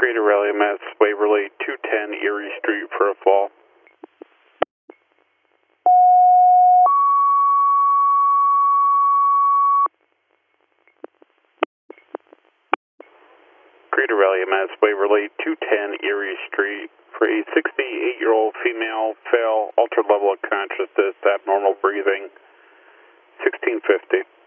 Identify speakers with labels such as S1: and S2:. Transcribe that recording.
S1: Greater Rally Mass, Waverly, 210 Erie Street for a fall. Greater Rally Mass, Waverly, 210 Erie Street for a 68-year-old female, fail, altered level of consciousness, abnormal breathing, 1650.